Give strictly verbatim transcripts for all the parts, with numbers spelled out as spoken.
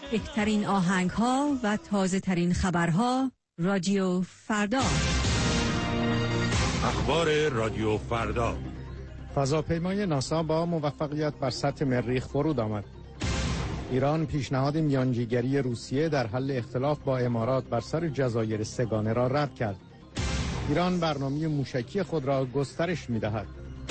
بهترین آهنگ ها و تازه ترین خبرها. رادیو فردا. اخبار رادیو فردا. فضاپیمای ناسا با موفقیت بر سطح مریخ فرود آمد. ایران پیشنهاد میانجیگری روسیه در حل اختلاف با امارات بر سر جزایر سگانه را رد کرد. ایران برنامه موشکی خود را گسترش می‌دهد.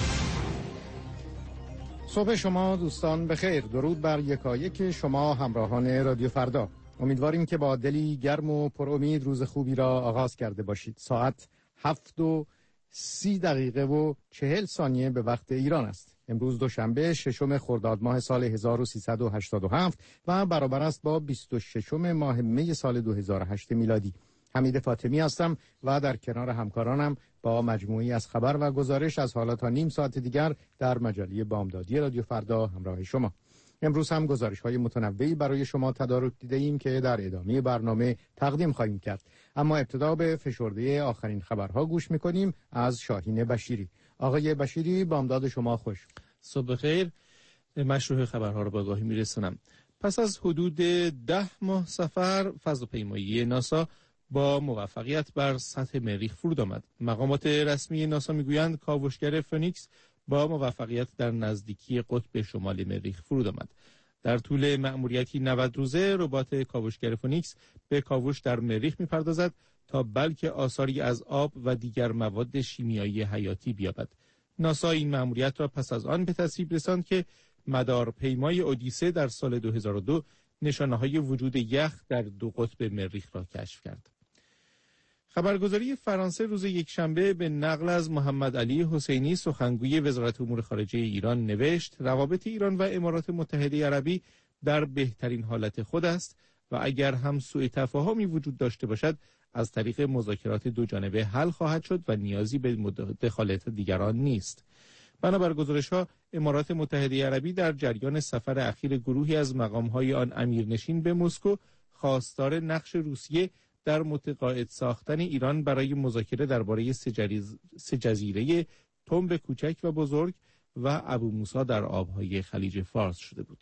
صبح شما دوستان بخیر. درود بر یکایک شما همراهان رادیو فردا. امیدواریم که با دلی گرم و پر امید روز خوبی را آغاز کرده باشید. ساعت هفت و سی دقیقه و چهل ثانیه به وقت ایران است. امروز دوشنبه ششم خرداد ماه سال هزار و سیصد و هشتاد و هفت و برابر است با بیست و ششم ماه می سال دو هزار و هشت میلادی. حمید فاطمی هستم و در کنار همکارانم با مجموعی از خبر و گزارش از حالا تا نیم ساعت دیگر در مجله بامدادی رادیو فردا همراه شما. امروز هم گزارش‌های متنوعی برای شما تدارک دیده‌ایم که در ادامه برنامه تقدیم خواهیم کرد. اما ابتدا به فشرده آخرین خبرها گوش می‌کنیم از شاهین بشیری. آقای بشیری، بامداد شما خوش. صبح خیر. مشروع خبرها رو با آگاهی می‌رسونم. پس از حدود ده ماه سفر، فضاپیمایی ناسا با موفقیت بر سطح مریخ فرود آمد. مقامات رسمی ناسا میگویند کاوشگر فنیکس با موفقیت در نزدیکی قطب شمال مریخ فرود آمد. در طول مأموریتی نود روزه، ربات کاوشگر فنیکس به کاوش در مریخ میپردازد تا بلکه آثاری از آب و دیگر مواد شیمیایی حیاتی بیابد. ناسا این مأموریت را پس از آن به تصویب رساند که مدارپیمای اودیسه در سال دو هزار و دو نشانه‌های وجود یخ در دو قطب مریخ را کشف کرد. خبرگزاری فرانسه روز یکشنبه به نقل از محمد علی حسینی سخنگوی وزارت امور خارجه ایران نوشت روابط ایران و امارات متحده عربی در بهترین حالت خود است و اگر هم سوء تفاهمی وجود داشته باشد از طریق مذاکرات دو جانبه حل خواهد شد و نیازی به دخالت دیگران نیست. بنابر گزارش‌ها، امارات متحده عربی در جریان سفر اخیر گروهی از مقام‌های آن امیرنشین به مسکو خواستار نقش روسیه در متقاعد ساختن ایران برای مذاکره درباره سه جزیره تنب کوچک و بزرگ و ابو موسی در آبهای خلیج فارس شده بود.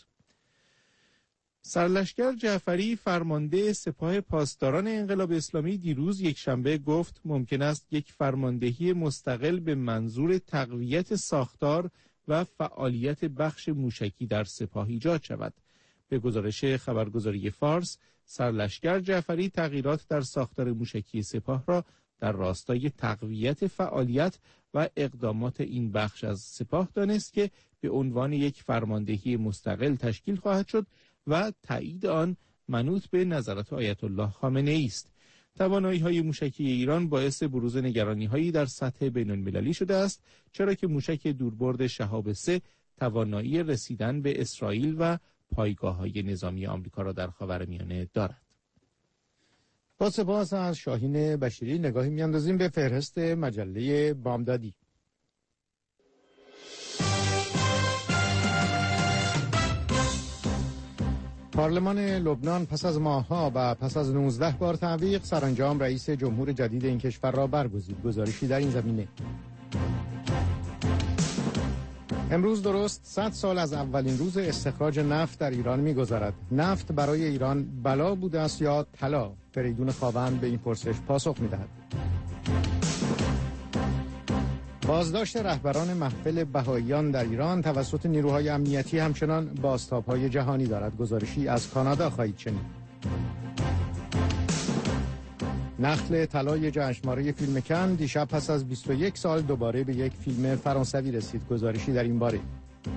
سرلشکر جعفری فرمانده سپاه پاسداران انقلاب اسلامی دیروز یکشنبه گفت ممکن است یک فرماندهی مستقل به منظور تقویت ساختار و فعالیت بخش موشکی در سپاه ایجاد شود. به گزارش خبرگزاری فارس، سرلشکر جعفری تغییرات در ساختار موشکی سپاه را در راستای تقویت فعالیت و اقدامات این بخش از سپاه دانست که به عنوان یک فرماندهی مستقل تشکیل خواهد شد و تایید آن منوط به نظرات آیت الله خامنه‌ای است. توانایی‌های موشکی ایران باعث بروز نگرانی‌هایی در سطح بین‌المللی شده است، چرا که موشک دوربرد شهاب سه توانایی رسیدن به اسرائیل و پایگاه‌های نظامی آمریکا را در خاورمیانه دارد. با سپاس از شاهین بشیری نگاهی می‌اندازیم به فهرست مجله بامدادی. پارلمان لبنان پس از ماه‌ها و پس از نوزده بار تعویق سرانجام رئیس جمهور جدید این کشور را برگزید. گزارشی در این زمینه. امروز درست صد سال از اولین روز استخراج نفت در ایران می‌گذرد. نفت برای ایران بلا بوده است یا طلا؟ فریدون خاوند به این پرسش پاسخ می‌دهد. بازداشت رهبران محفل بهائیان در ایران توسط نیروهای امنیتی همچنان بازتاب‌های جهانی دارد. گزارشی از کانادا خواهید شنید. نخل طلای جشنواره فیلم کن دیشب پس از بیست و یک سال دوباره به یک فیلم فرانسوی رسید. گزارشی در این باره.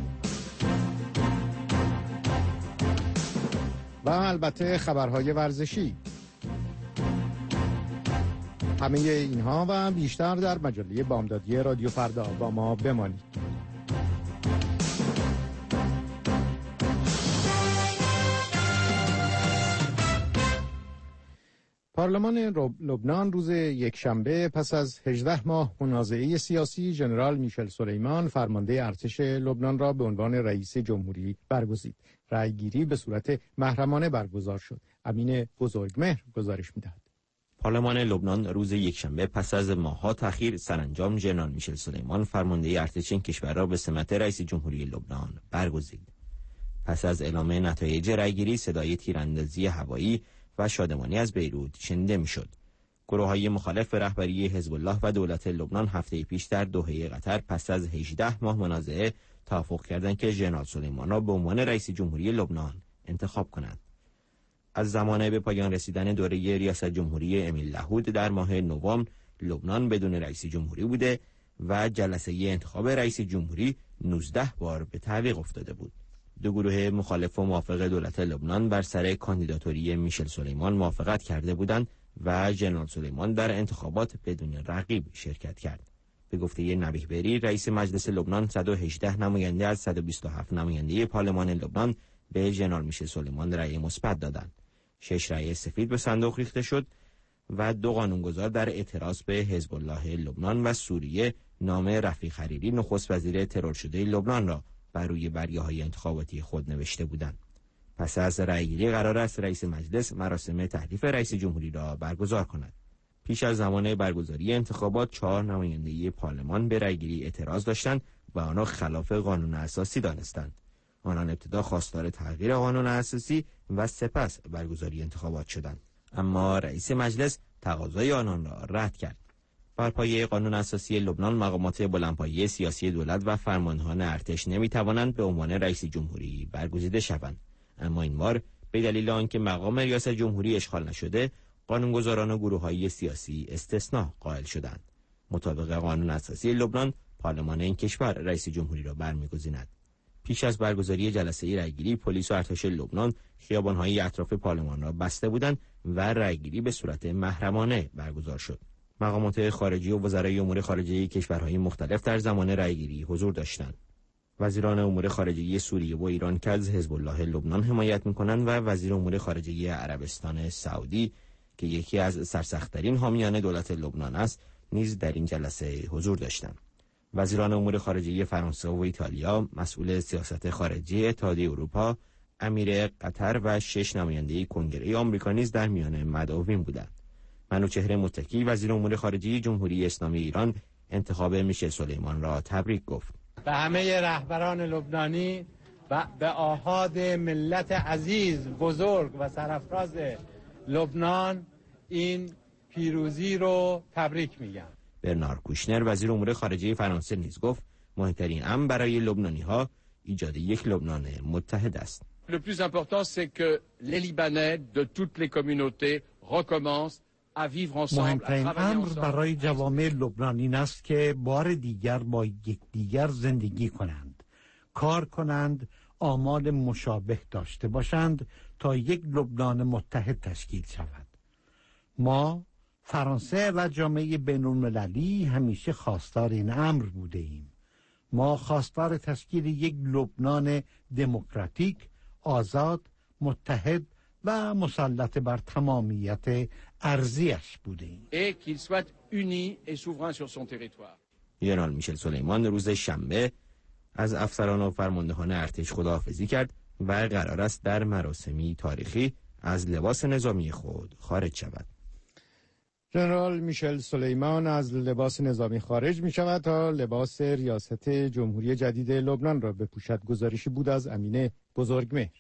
و البته خبرهای ورزشی. همه اینها و بیشتر در مجله بامدادی رادیو فردا. با ما بمانید. پارلمان لبنان روز یکشنبه پس از هجده ماه منازعه سیاسی ژنرال میشل سلیمان فرمانده ارتش لبنان را به عنوان رئیس جمهوری برگزید. رأیگیری به صورت محرمانه برگزار شد. امین بزرگمهر گزارش می‌دهد. پارلمان لبنان روز یکشنبه پس از ماه‌ها تأخیر سرانجام ژنرال میشل سلیمان فرمانده ارتش این کشور را به سمت رئیس جمهوری لبنان برگزید. پس از اعلام نتایج رأیگیری صدای تیراندازی هوایی و شادمانی از بیروت شنیده میشد. گروه‌های مخالف به رهبری حزب الله و دولت لبنان هفته پیش در دوحه قطر پس از هجده ماه منازعه توافق کردند که ژنرال سلیمان را به عنوان رئیس جمهوری لبنان انتخاب کنند. از زمان به پایان رسیدن دوره ریاست جمهوری امیل لهود در ماه نوامبر لبنان بدون رئیس جمهوری بوده و جلسه انتخاب رئیس جمهوری نوزده بار به تعویق افتاده بود. دو گروه مخالف و موافق دولت لبنان بر سر کاندیداتوری میشل سلیمان موافقت کرده بودند و ژنرال سلیمان در انتخابات بدون رقیب شرکت کرد. به گفته نبیه بری رئیس مجلس لبنان صد و هجده نماینده از صد و بیست و هفت نماینده پارلمان لبنان به ژنرال میشل سلیمان رأی مثبت دادند. شش رأی سفید به صندوق ریخته شد و دو قانونگذار در اعتراض به حزب الله لبنان و سوریه نام رفیق حریری نخست وزیر ترور شده لبنان را بر روی برگه‌های انتخاباتی خود نوشته بودند. پس از رأیگیری قرار است رئیس مجلس مراسم تحلیف رئیس جمهوری را برگزار کند. پیش از زمان برگزاری انتخابات چهار نماینده پارلمان به رأیگیری اعتراض داشتند و آنها خلاف قانون اساسی دانستند. آنان ابتدا خواستار تغییر قانون اساسی و سپس برگزاری انتخابات شدند، اما رئیس مجلس تقاضای آنان را رد کرد. بر پایه قانون اساسی لبنان مقامات بلندپایه سیاسی دولت و فرماندهان ارتش نمی‌توانند به عنوان رئیس جمهوری برگزیده شوند، اما این بار به دلیل آنکه مقام ریاست جمهوری اشغال نشده قانونگذاران و گروه‌های سیاسی استثناء قائل شدند. مطابق قانون اساسی لبنان پارلمان این کشور رئیس جمهوری را برمی‌گزیند. پیش از برگزاری جلسه رأیگیری پلیس و ارتش لبنان خیابان‌های اطراف پارلمان را بسته بودند و رأیگیری به صورت محرمانه برگزار شد. مقامات خارجی و وزرای امور خارجه کشورهای مختلف در زمان رأیگیری حضور داشتند. وزیران امور خارجه سوریه و ایران که از حزب الله لبنان حمایت می‌کنند و وزیر امور خارجه عربستان سعودی که یکی از سرسخت‌ترین حامیان دولت لبنان است نیز در این جلسه حضور داشتند. وزیران امور خارجه فرانسه و ایتالیا، مسئول سیاست خارجی اتحادیه اروپا، امیر قطر و شش نماینده کنگره آمریکا نیز در میان مدعوین بودند. منوچهر متکی وزیر امور خارجه جمهوری اسلامی ایران انتخاب میشل سلیمان را تبریک گفت. به همه رهبران لبنانی و به آحاد ملت عزیز، بزرگ و سرفراز لبنان این پیروزی رو تبریک میگم. برنار کوشنر وزیر امور خارجه فرانسه نیز گفت مهمترین امر برای لبنانی‌ها ایجاد یک لبنان متحد است. Le plus important c'est que les Libanais de toutes les communautés recommencent à vivre ensemble. مهمترین امر برای جوامع لبنان این است که بار دیگر با یکدیگر زندگی کنند، کار کنند، آمال مشابه داشته باشند تا یک لبنان متحد تشکیل شود. ما فرانسه و جامعه بین‌المللی همیشه خواستار این امر بوده ایم. ما خواستار تشکیل یک لبنان دموکراتیک، آزاد، متحد و مسلط بر تمامیت ارضیش بوده ایم. Et qu'il soit uni et souverain sur son territoire. ژنرال میشل سلیمان روز شنبه از افسران و فرماندهان ارتش خداحافظی کرد و قرار است در مراسمی تاریخی از لباس نظامی خود خارج شود. ژنرال میشل سلیمان از لباس نظامی خارج می شود تا لباس ریاست جمهوری جدید لبنان را بپوشد. گزارشی بود از امینه بزرگمهر.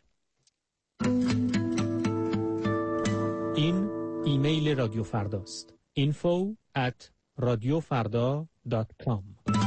این ایمیل رادیو فرداست. info at radiofarda dot com.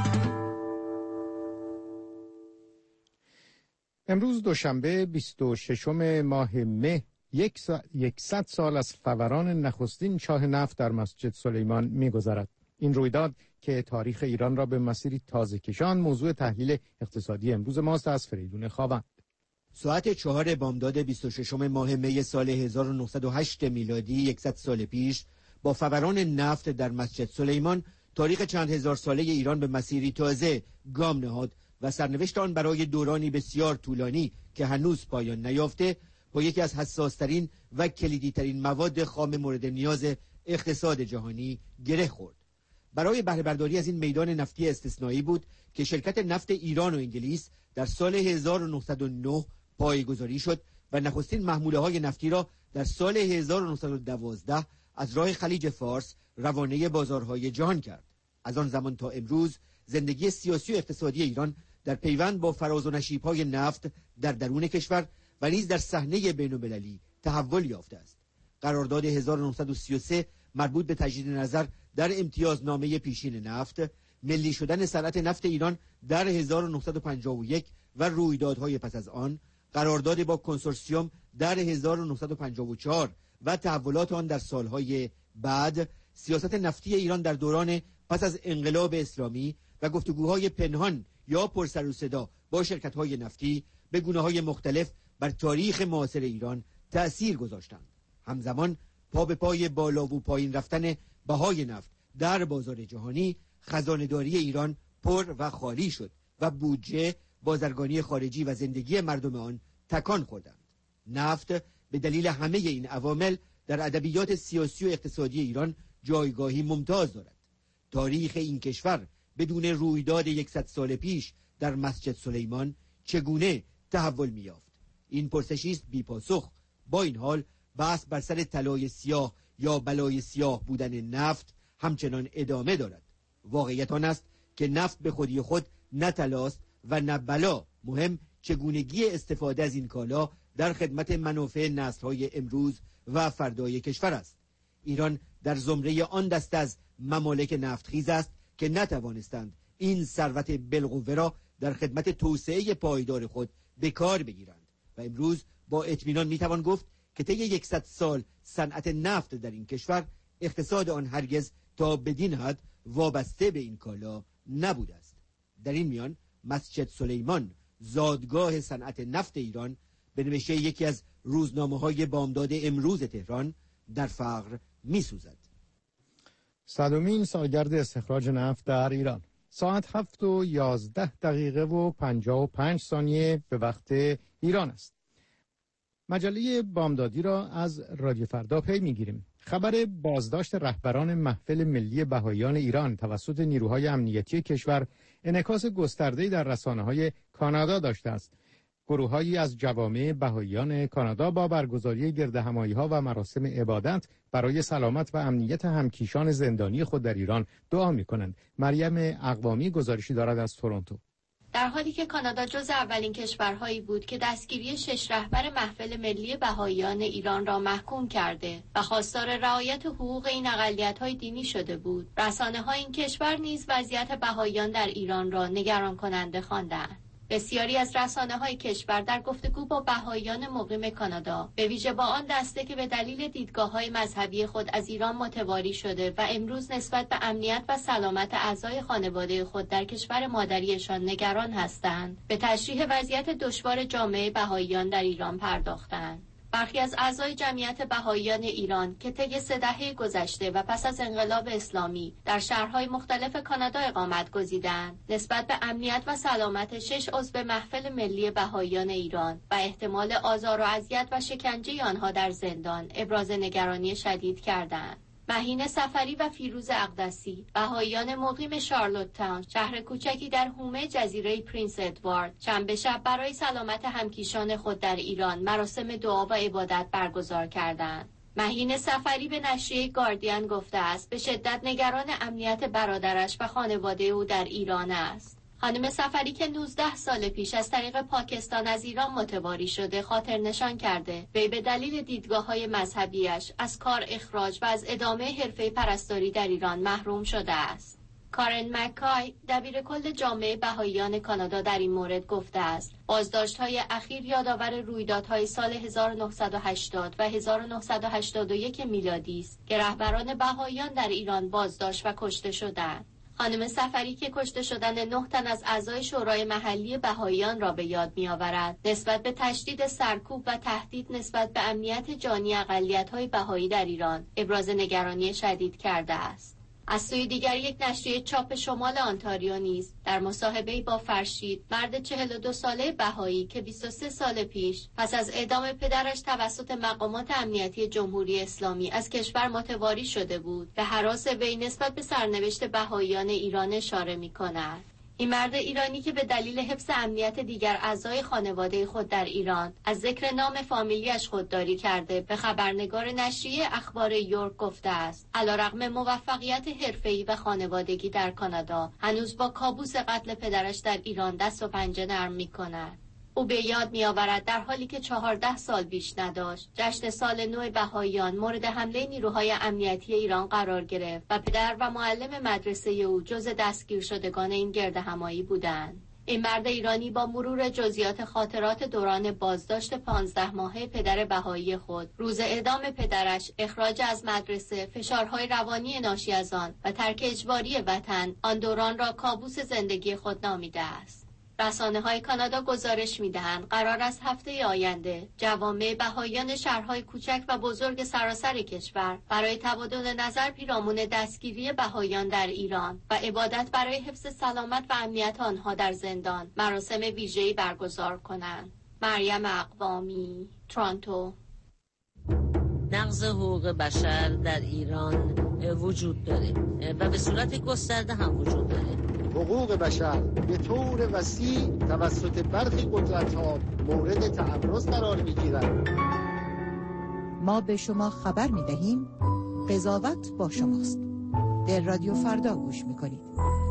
امروز دوشنبه بیست و ششم ماه مه یکصد سال از فوران نخستین چاه نفت در مسجد سلیمان می‌گذرد. این رویداد که تاریخ ایران را به مسیری تازه کشان موضوع تحلیل اقتصادی امروز ماست از فریدون خاوند. ساعت چهار بامداد بیست و ششم ماه می سال هزار و نهصد و هشت میلادی یکصد سال پیش با فوران نفت در مسجد سلیمان تاریخ چند هزار ساله ایران به مسیری تازه گام نهاد و سرنوشت آن برای دورانی بسیار طولانی که هنوز پایان نیافته با یکی از حساس‌ترین و کلیدی‌ترین مواد خام مورد نیاز اقتصاد جهانی گره خورد. برای بهره برداری از این میدان نفتی استثنایی بود که شرکت نفت ایران و انگلیس در سال هزار و نهصد و نه پایه‌گذاری شد و نخستین محموله‌های نفتی را در سال هزار و نهصد و دوازده از راه خلیج فارس روانه بازارهای جهان کرد. از آن زمان تا امروز زندگی سیاسی و اقتصادی ایران در پیوند با فراز و نشیب‌های نفت در درون کشور و نیز در صحنه بین‌المللی تحول یافته است. قرارداد هزار و نهصد و سی و سه مربوط به تجدید نظر در امتیازنامه پیشین نفت، ملی شدن صنعت نفت ایران در هزار و نهصد و پنجاه و یک و رویدادهای پس از آن، قرارداد با کنسورسیوم در هزار و نهصد و پنجاه و چهار و تحولات آن در سالهای بعد، سیاست نفتی ایران در دوران پس از انقلاب اسلامی و گفتگوهای پنهان یا پرسر و صدا با شرکت‌های نفتی به گونه‌های مختلف بر تاریخ معاصر ایران تأثیر گذاشتند. همزمان پا به پای بالا و پایین رفتن بهای نفت در بازار جهانی، خزانه‌داری ایران پر و خالی شد و بودجه، بازرگانی خارجی و زندگی مردم آن تکان خوردند. نفت به دلیل همه این عوامل در ادبیات سیاسی و اقتصادی ایران جایگاهی ممتاز دارد. تاریخ این کشور بدون رویداد یکصد سال پیش در مسجد سلیمان چگونه تحول می‌یافت؟ این پرسشی است بی پاسخ. با این حال بحث بر سر طلای سیاه یا بلای سیاه بودن نفت همچنان ادامه دارد. واقعیت آن است که نفت به خودی خود نه طلاست و نه بلا. مهم چگونگی استفاده از این کالا در خدمت منافع نسل‌های امروز و فردای کشور است. ایران در زمره آن دسته از ممالک نفتخیز است که نتوانستند این ثروت بالقوه را در خدمت توسعه پایدار خود به کار بگیرند و امروز با اطمینان میتوان گفت که طی یکصد سال صنعت نفت در این کشور اقتصاد آن هرگز تا بدین حد وابسته به این کالا نبوده است. در این میان مسجد سلیمان، زادگاه صنعت نفت ایران، به نوشته یکی از روزنامه‌های بامداد امروز تهران، در فقر می‌سوزد. صدمین سالگرد استخراج نفت در ایران. ساعت هفت و یازده دقیقه و پنجاه و پنج ثانیه به وقت ایران است. مجله بامدادی را از رادیو فردا پی می‌گیریم. خبر بازداشت رهبران محفل ملی بهائیان ایران توسط نیروهای امنیتی کشور انعکاس گسترده‌ای در رسانه‌های کانادا داشته است. گروه‌هایی از جوامع بهائیان کانادا با برگزاری گردهمایی‌ها و مراسم عبادت برای سلامت و امنیت همکیشان زندانی خود در ایران دعا می‌کنند. مریم اقوامی گزارشی دارد از تورنتو. در حالی که کانادا جز اولین کشورهایی بود که دستگیری شش رهبر محفل ملی بهائیان ایران را محکوم کرده و خواستار رعایت حقوق این اقلیت‌های دینی شده بود، رسانه‌های این کشور نیز وضعیت بهائیان در ایران را نگران کننده خواندند. بسیاری از رسانه‌های کشور در گفتگو با بهائیان مقیم کانادا، به ویژه با آن دسته که به دلیل دیدگاه‌های مذهبی خود از ایران متواری شده و امروز نسبت به امنیت و سلامت اعضای خانواده خود در کشور مادریشان نگران هستند، به تشریح وضعیت دشوار جامعه بهائیان در ایران پرداختند. برخی از اعضای جمعیت بهائیان ایران که طی سه دهه گذشته و پس از انقلاب اسلامی در شهرهای مختلف کانادا اقامت گزیدند، نسبت به امنیت و سلامت شش عضو محفل ملی بهائیان ایران و احتمال آزار و اذیت و شکنجه آنها در زندان ابراز نگرانی شدید کردند. مهین سفری و فیروز اقدسی، بهائیان مقیم شارلوت تاون، شهر کوچکی در حومه جزیره پرینس ادوارد، شنبه شب برای سلامت همکیشان خود در ایران مراسم دعا و عبادت برگزار کردند. مهین سفری به نشریه گاردین گفته است به شدت نگران امنیت برادرش و خانواده او در ایران است. خانم سفری که نوزده سال پیش از طریق پاکستان از ایران متواری شده خاطر نشان کرده وی به دلیل دیدگاه‌های مذهبیش از کار اخراج و از ادامه حرفه پرستاری در ایران محروم شده است. کارن مکای دبیر کل جامعه بهائیان کانادا در این مورد گفته است بازداشت‌های اخیر یادآور رویدادهای سال هزار و نهصد و هشتاد و هزار و نهصد و هشتاد و یک میلادی است که رهبران بهائیان در ایران بازداشت و کشته شدند. خانم سفری که کشته شدن نه تن از اعضای شورای محلی بهائیان را به یاد می‌آورد، نسبت به تشدید سرکوب و تهدید نسبت به امنیت جانی اقلیت‌های بهایی در ایران ابراز نگرانی شدید کرده است. از سوی دیگر یک نشریه چاپ شمال آنتاریو نیز در مصاحبه‌ای با فرشید، مرد چهل و دو ساله بهایی که بیست و سه سال پیش پس از اعدام پدرش توسط مقامات امنیتی جمهوری اسلامی از کشور متواری شده بود، به هراس وی نسبت به سرنوشت بهائیان ایران اشاره می‌کند. این مرد ایرانی که به دلیل حفظ امنیت دیگر اعضای خانواده خود در ایران از ذکر نام فامیلیش خودداری کرده به خبرنگار نشریه اخبار یورک گفته است علیرغم موفقیت حرفه‌ای و خانوادگی در کانادا هنوز با کابوس قتل پدرش در ایران دست و پنجه نرم می‌کند. او به یاد می‌آورد در حالی که چهارده سال بیش نداشت جشن سال نو بهائیان مورد حمله نیروهای امنیتی ایران قرار گرفت و پدر و معلم مدرسه او جزو دستگیر شدگان این گردهمایی بودند. این مرد ایرانی با مرور جزئیات خاطرات دوران بازداشت پانزده ماهه پدر بهایی خود، روز اعدام پدرش، اخراج از مدرسه، فشارهای روانی ناشی از آن و ترک اجباری وطن، آن دوران را کابوس زندگی خود نامیده است. رسانه‌های کانادا گزارش می‌دهند قرار است هفته آینده جوامع بهائیان شهرهای کوچک و بزرگ سراسر کشور برای تبادل نظر پیرامون دستگیری بهائیان در ایران و عبادت برای حفظ سلامت و امنیت آنها در زندان مراسم ویژه‌ای برگزار کنند. مریم اقوامی، تورنتو. نقض حقوق بشر در ایران وجود داره و به صورت گسترده هم وجود داره. حقوق بشر به طور وسیع توسط برخی قدرت‌ها مورد تعرض قرار می‌گیرد. ما به شما خبر می‌دهیم قضاوت با شماست. در رادیو فردا گوش می‌کنید.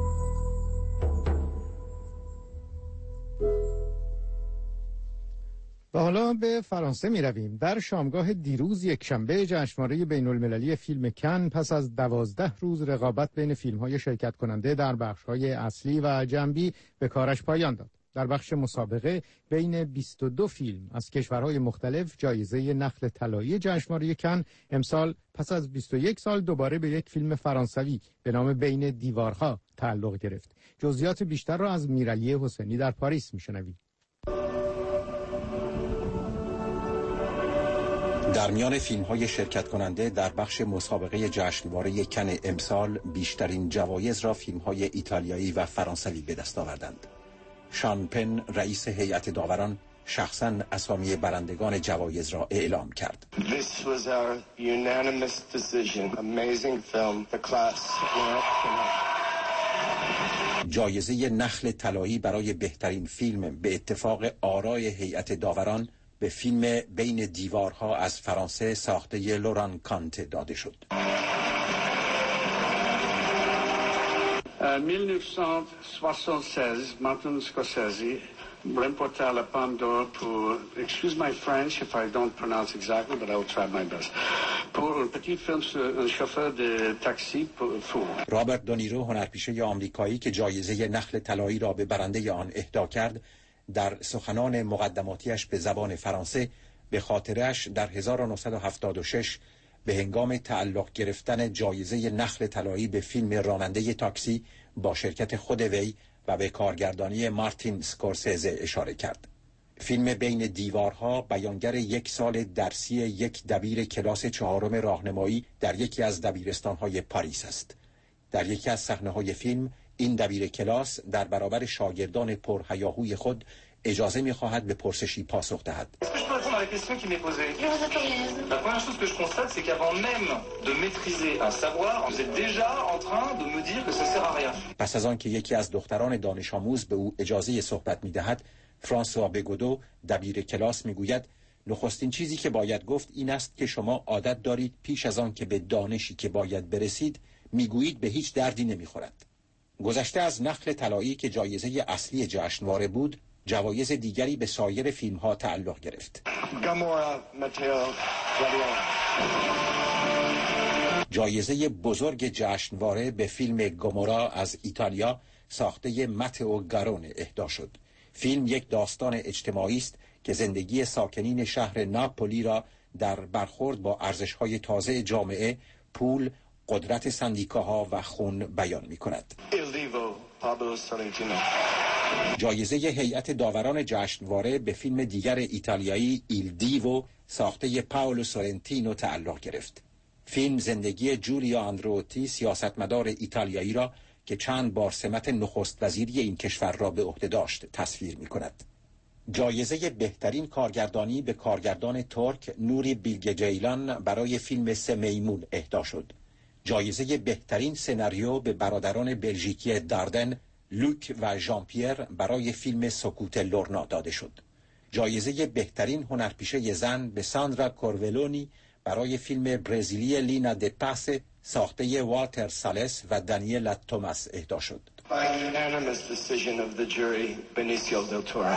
و حالا به فرانسه می رویم. در شامگاه دیروز یک شنبه جشنواره بین المللی فیلم کن پس از دوازده روز رقابت بین فیلم‌های شرکت کننده در بخش‌های اصلی و جنبی به کارش پایان داد. در بخش مسابقه بین بیست و دو فیلم از کشورهای مختلف جایزه نخل طلایی جشنواره کن امسال پس از بیست و یک سال دوباره به یک فیلم فرانسوی به نام بین دیوارها تعلق گرفت. جزئیات بیشتر را از میرعلی حسینی در پاریس می‌شنوید. در میان فیلم‌های شرکت کننده در بخش مسابقه جشنواره کن امسال بیشترین جوایز را فیلم‌های ایتالیایی و فرانسوی به دست آوردند. شان پن رئیس هیئت داوران شخصاً اسامی برندگان جوایز را اعلام کرد. This was our unanimous decision. Amazing film. The class. جایزه نخل طلایی برای بهترین فیلم به اتفاق آرای هیئت داوران به فیلم بین دیوارها از فرانسه ساخته لوران کانت داده شد. mille neuf cent soixante-seize, Martin Scorsese remporta la Palme d'Or pour, excuse my French if I don't pronounce exactly, but I will try my best. Pour un petit film sur un chauffeur de taxi fou. رابرت دونیرو هنرپیشه آمریکایی که جایزه نخل طلایی را به برنده آن اهدا کرد، در سخنان مقدماتیش به زبان فرانسه به خاطرش در هزار و نهصد و هفتاد و شش به هنگام تعلق گرفتن جایزه نخل طلایی به فیلم راننده تاکسی با شرکت خود وی و به کارگردانی مارتین سکورسزه اشاره کرد. فیلم بین دیوارها بیانگر یک سال درسی یک دبیر کلاس چهارم راهنمایی در یکی از دبیرستان‌های پاریس است. در یکی از صحنه‌های فیلم این دبیر کلاس در برابر شاگردان پرهیاهوی خود اجازه می‌خواهد به پرسشی پاسخ دهد. پس از آن که یکی از دختران دانش آموز به او اجازه صحبت می‌دهد، فرانسوا بگودو دبیر کلاس می‌گوید نخستین چیزی که باید گفت این است که شما عادت دارید پیش از آن که به دانشی که باید برسید می‌گویید به هیچ دردی نمی‌خورد. گذشته از نخل طلایی که جایزه اصلی جشنواره بود، جوایز دیگری به سایر فیلم‌ها تعلق گرفت. جایزه بزرگ جشنواره به فیلم گومورا از ایتالیا ساخته متئو گارونه اهدا شد. فیلم یک داستان اجتماعی است که زندگی ساکنین شهر ناپولی را در برخورد با ارزش‌های تازه جامعه، پول، قدرت سندیکاها و خون بیان می‌کند. جایزه هیئت داوران جشنواره به فیلم دیگر ایتالیایی ایل دیوو ساخته پاولو سورنتینو تعلق گرفت. فیلم زندگی جولیا اندروتی سیاستمدار ایتالیایی را که چند بار سمت نخست وزیری این کشور را به عهده داشت تصویر می‌کند. جایزه بهترین کارگردانی به کارگردان ترک نوری بیلگه جیلان برای فیلم سه میمون اهدا شد. جایزه بهترین سناریو به برادران بلژیکی داردن لوک و ژان پیر برای فیلم سکوت لورنا داده شد. جایزه بهترین هنرپیشه زن به ساندرا کورولونی برای فیلم برزیلی لینا د پاس ساخته والتر سالس و دانیلا توماس اهدا شد. By unanimous decision of the jury, Benicio del Toro.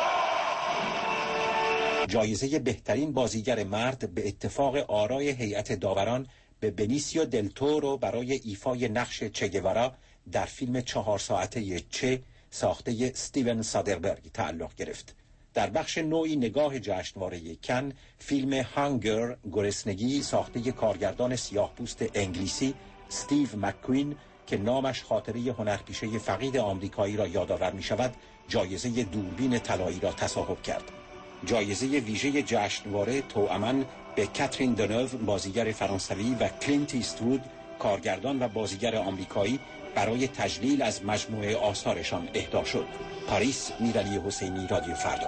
جایزه بهترین بازیگر مرد به اتفاق آرای هیئت داوران به بنیسیو دل تورو برای ایفای نقش چه گوارا در فیلم چهار ساعته چه ساخته استیون سادربرگ تعلق گرفت. در بخش نوعی نگاه جشنواره کن، فیلم هانگر گرسنگی ساخته کارگردان سیاه‌پوست انگلیسی استیو مک‌کوین که نامش خاطره هنرپیشه فقید آمریکایی را یادآور می شود، جایزه دوربین طلایی را تصاحب کرد. جایزه ویژه جشنواره توأماً به کاترین دنوو بازیگر فرانسوی و کلینت ایستوود کارگردان و بازیگر آمریکایی برای تجلیل از مجموعه آثارشان اهدا شد. پاریس، میرعلی حسینی، رادیو فردا.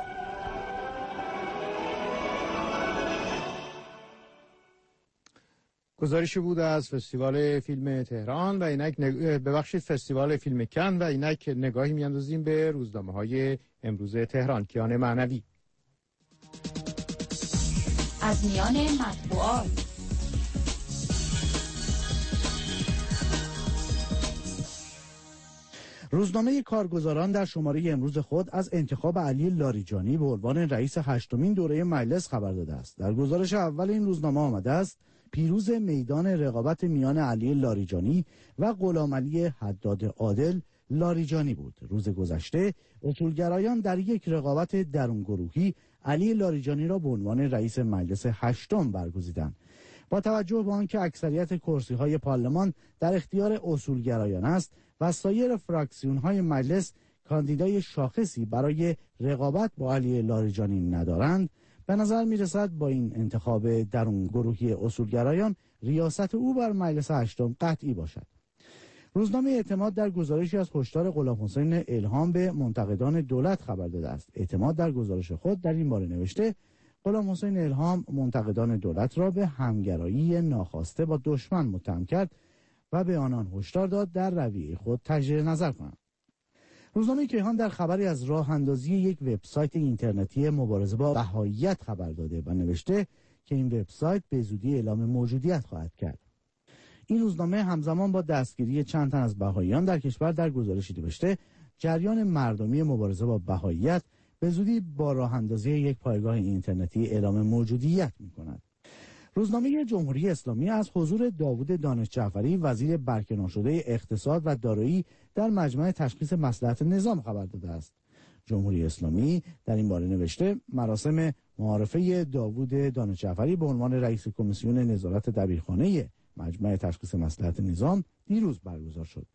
گزارشی بود از فستیوال فیلم تهران و اینک نگ... ببخشید فستیوال فیلم کن و اینک نگاهی میاندازیم به روزنامه‌های امروز تهران. کیان معنوی. از میان مطبوعات. روزنامه کارگزاران در شماره امروز خود از انتخاب علی لاریجانی به عنوان رئیس هشتمین دوره مجلس خبر داده است. در گزارش اول این روزنامه آمده است پیروز میدان رقابت میان علی لاریجانی و غلامعلی حداد عادل لاریجانی بود. روز گذشته اصولگرایان در یک رقابت درونگروهی علی لاریجانی را به عنوان رئیس مجلس هشتم برگزیدند. با توجه به آنکه اکثریت کرسی‌های پارلمان در اختیار اصولگرایان است و سایر فراکسیون‌های مجلس کاندیدای شاخصی برای رقابت با علی لاریجانی ندارند، به نظر می‌رسد با این انتخاب درونگروهی اصولگرایان ریاست او بر مجلس هشتم قطعی باشد. روزنامه اعتماد در گزارشی از هشدار غلامحسین الهام به منتقدان دولت خبر داده است. اعتماد در گزارش خود در این باره نوشته غلامحسین الهام منتقدان دولت را به همگرایی ناخواسته با دشمن متهم کرد و به آنان هشدار داد در رویه خود تجدید نظر کنند. روزنامه کیهان در خبری از راه اندازی یک وبسایت اینترنتی مبارزه با بهاییت خبر داده و نوشته که این وبسایت به زودی اعلام موجودیت خواهد کرد. این روزنامه همزمان با دستگیری چند تن از بهاییان در کشور در گزارشی نوشته جریان مردمی مبارزه با بهاییت به زودی با راه اندازی یک پایگاه اینترنتی اعلام موجودیت می‌کند. روزنامه جمهوری اسلامی از حضور داوود دانش جعفری وزیر برکنار شده اقتصاد و دارایی در مجمع تشخیص مصلحت نظام خبر داده است. جمهوری اسلامی در این باره نوشته مراسم معارفه داوود دانش جعفری به عنوان رئیس کمیسیون نظارت دبیرخانه مجمع تشخیص مصلحت نظام دیروز برگزار شد.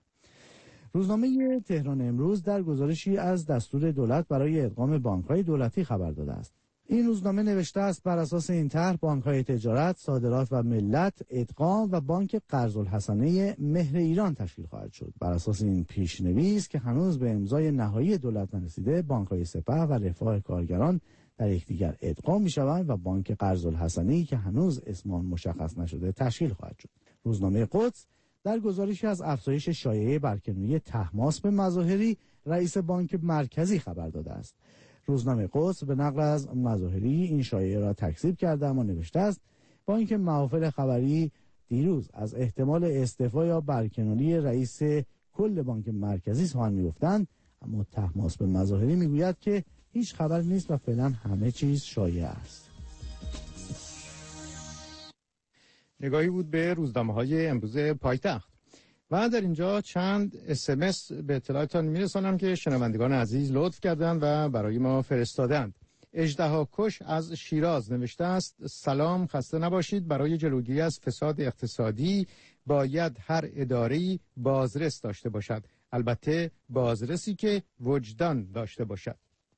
روزنامه تهران امروز در گزارشی از دستور دولت برای ادغام بانک‌های دولتی خبر داده است. این روزنامه نوشته است بر اساس این طرح بانک‌های تجارت، صادرات و ملت، ادغام و بانک قرض‌الحسنه مهر ایران تشکیل خواهد شد. بر اساس این پیش‌نویس که هنوز به امضای نهایی دولت نرسیده، بانک‌های سپه و رفاه کارگران در یکدیگر ادغام می‌شوند و بانک قرض‌الحسنه‌ای که هنوز اسم آن مشخص نشده تشکیل خواهد شد. روزنامه قدس در گزارشی از افزایش شایعه برکناری طهماسب مظاهری رئیس بانک مرکزی خبر داده است. روزنامه قدس به نقل از مظاهری این شایعه را تکذیب کرده اما نوشته است با اینکه محافل خبری دیروز از احتمال استعفا یا برکناری رئیس کل بانک مرکزی سخن می‌گفتند، اما طهماسب مظاهری میگوید که هیچ خبر نیست و فعلا همه چیز شایعه است. نگاهی بود به روزنامه‌های امروز پایتخت. و در اینجا چند اسمس به اطلاعتان میرسانم که شنوندگان عزیز لطف کردند و برای ما فرستادند. اژدهاکش از شیراز نوشته است سلام، خسته نباشید. برای جلوگیری از فساد اقتصادی باید هر اداره‌ای بازرس داشته باشد، البته بازرسی که وجدان داشته باشد.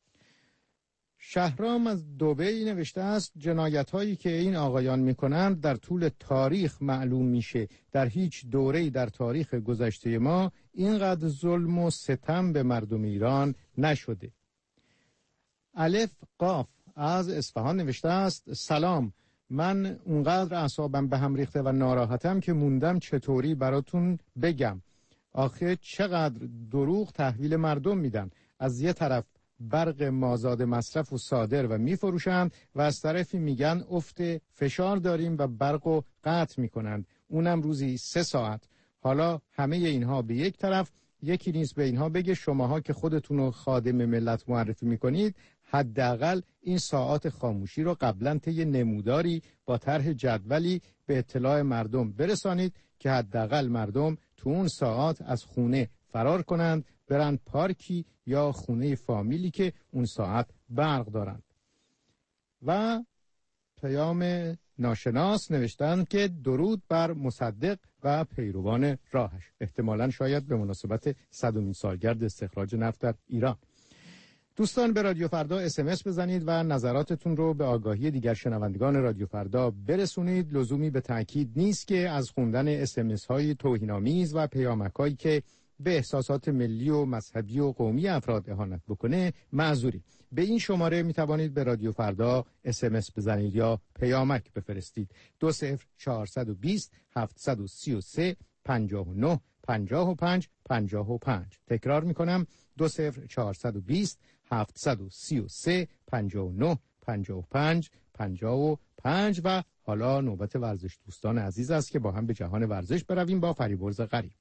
شهرام از دبی نوشته است جنایت هایی که این آقایان می کنند در طول تاریخ معلوم میشه. در هیچ دوره‌ای در تاریخ گذشته ما اینقدر ظلم و ستم به مردم ایران نشده. الف قاف از اصفهان نوشته است سلام، من اونقدر اعصابم به هم ریخته و ناراحتم که موندم چطوری براتون بگم. آخه چقدر دروغ تحویل مردم میدن. از یه طرف برق مازاد مصرف و صادر و میفروشند و از طرفی میگن افت فشار داریم و برق و قطع میکنند، اونم روزی سه ساعت. حالا همه اینها به یک طرف، یکی نیست به اینها بگه شماها که خودتون رو خادم ملت معرفی میکنید حداقل این ساعات خاموشی رو قبلا طی نموداری با طرح جدولی به اطلاع مردم برسانید که حداقل مردم تو اون ساعات از خونه فرار کنند، برن پارکی یا خونه فامیلی که اون ساعت برق دارند. و پیام ناشناس نوشتند که درود بر مصدق و پیروان راهش، احتمالاً شاید به مناسبت صدمین سالگرد استخراج نفت در ایران. دوستان به رادیو فردا اس ام اس بزنید و نظراتتون رو به آگاهی دیگر شنوندگان رادیو فردا برسونید. لزومی به تاکید نیست که از خوندن اس ام اس های توهین‌آمیز و پیامک‌هایی که به احساسات ملی و مذهبی و قومی افراد اهانت بکنه معذوری. به این شماره می توانید به رادیو فردا اس ام اس بزنید یا پیامک بفرستید. دو صفر چهارصد و بیست هفتصد و سی و سه پنجاه و نه پنجاه و پنج پنجاه و پنج. تکرار می کنم دو صفر چهارصد و بیست هفتصد و سی و سه پنجاه و نه پنجاه و پنج پنجاه و پنج. و حالا نوبت ورزش دوستان عزیز است که با هم به جهان ورزش برویم با فریبرز غریب.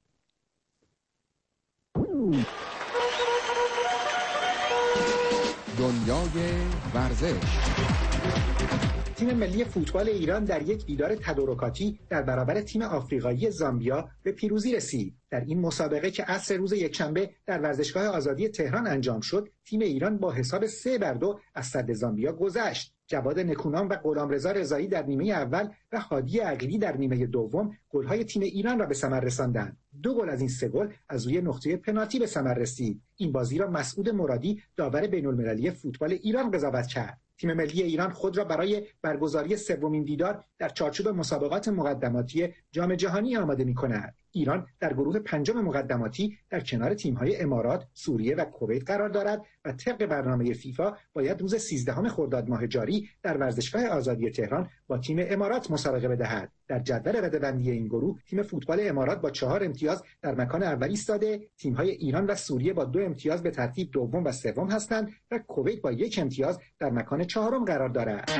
دنیای ورزش. تیم ملی فوتبال ایران در یک دیدار تدارکاتی در برابر تیم آفریقایی زامبیا به پیروزی رسید. در این مسابقه که عصر روز یکشنبه در ورزشگاه آزادی تهران انجام شد، تیم ایران با حساب سه بر دو از صد زامبیا گذشت. جواد نکونام و غلامرضا رضایی در نیمه اول و هادی عقیلی در نیمه دوم گل‌های تیم ایران را به ثمر رساندند. دو گل از این سه گل از روی نقطه پنالتی به ثمر رسید. این بازی را مسعود مرادی داور بین‌المللی فوتبال ایران قضاوت کرد. تیم ملی ایران خود را برای برگزاری سومین دیدار در چارچوب مسابقات مقدماتی جام جهانی آماده می‌کند. ایران در گروه پنجم مقدماتی در کنار تیم‌های امارات، سوریه و کویت قرار دارد و طبق برنامه فیفا باید روز سیزدهم خرداد ماه جاری در ورزشگاه آزادی تهران با تیم امارات مسابقه بدهد. در جدول رده‌بندی این گروه تیم فوتبال امارات با چهار امتیاز در مکان اول ایستاده، تیم‌های ایران و سوریه با دو امتیاز به ترتیب دوم و سوم هستند و کویت با یک امتیاز در مکان چهارم قرار دارد.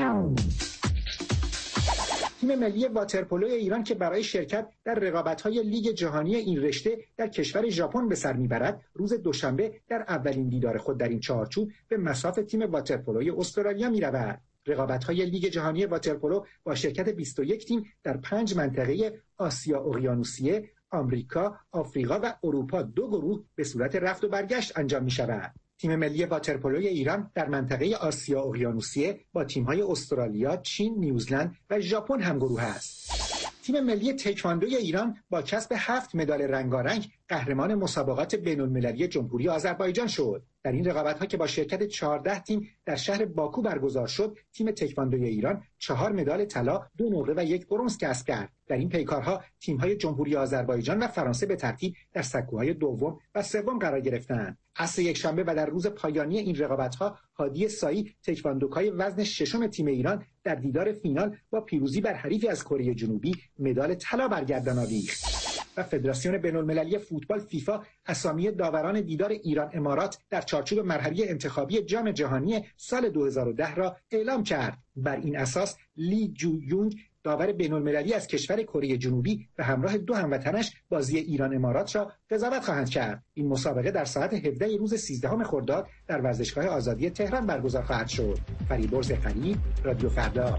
تیم ملی واترپولو ایران که برای شرکت در رقابت‌های لیگ جهانی این رشته در کشور ژاپن به سر می‌برد، روز دوشنبه در اولین دیدار خود در این چارچوب به مصاف تیم واترپولوی استرالیا می‌رود. رقابت‌های لیگ جهانی واترپولو با شرکت بیست و یک تیم در پنج منطقه آسیا اقیانوسیه، آمریکا، آفریقا و اروپا دو گروه به صورت رفت و برگشت انجام می‌شود. تیم ملی واترپولوی ایران در منطقه آسیا اقیانوسیه با تیم‌های استرالیا، چین، نیوزلند و ژاپن همگروه است. تیم ملی تکواندوی ایران با کسب هفت مدال رنگارنگ قهرمان مسابقات بین‌المللی جمهوری آذربایجان شد. در این رقابت‌ها که با شرکت چهارده تیم در شهر باکو برگزار شد، تیم تکواندوی ایران چهار مدال طلا، دو نقره و یک برنز کسب کرد. در این پیکارها تیم‌های جمهوری آذربایجان و فرانسه به ترتیب در سکوهای دوم و سوم قرار گرفتند. عصر یکشنبه و در روز پایانی این رقابت‌ها، هادی سایی تکواندوکای وزن ششم تیم ایران در دیدار فینال با پیروزی بر حریفی از کره جنوبی مدال طلا برگردان آویخت. و فدراسیون بین‌المللی فوتبال فیفا اسامی داوران دیدار ایران امارات در چارچوب مرحله انتخابی جام جهانی سال دو هزار و ده را اعلام کرد. بر این اساس لی جو یونگ داور بین‌المللی از کشور کره جنوبی به همراه دو هموطنش بازی ایران امارات را قضاوت خواهند کرد. این مسابقه در ساعت هفده روز سیزدهم خرداد در ورزشگاه آزادی تهران برگزار خواهد شد. فریبرز غریب، رادیو فردا.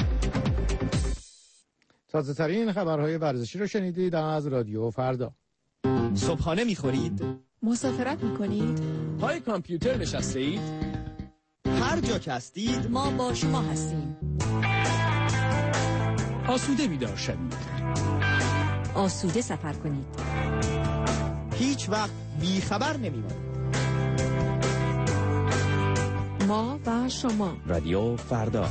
تازه ترین خبرهای ورزشی رو شنیدید از رادیو فردا. صبحانه میخورید؟ مسافرت میکنید؟ پای کامپیوتر نشسته اید؟ هر جا که هستید ما با شما هستیم. آسوده بیدار شوید، آسوده سفر کنید، هیچ وقت بی خبر نمیمانید. ما و شما، رادیو فردا.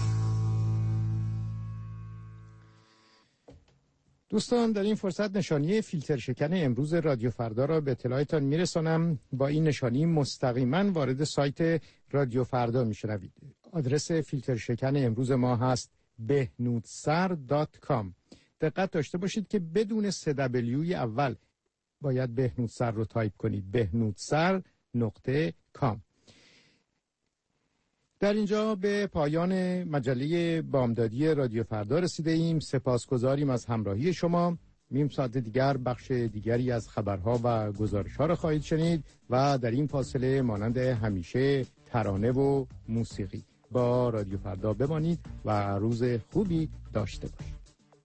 دوستان در این فرصت نشانی فیلتر شکن امروز رادیو فردا را به اطلاعتان میرسانم. با این نشانی مستقیما وارد سایت رادیو فردا میشوید. آدرس فیلتر شکن امروز ما هست بهنودسر دات کام. دقت داشته باشید که بدون سه دبلیوی اول باید بهنودسر رو تایپ کنید. بهنودسر نقطه کام. در اینجا به پایان مجله بامدادی رادیو فردا رسیده ایم. سپاسگزاریم از همراهی شما. نیم ساعت دیگر بخش دیگری از خبرها و گزارش‌ها را خواهید شنید و در این فاصله مانند همیشه ترانه و موسیقی. با رادیو فردا بمانید و روز خوبی داشته باشید.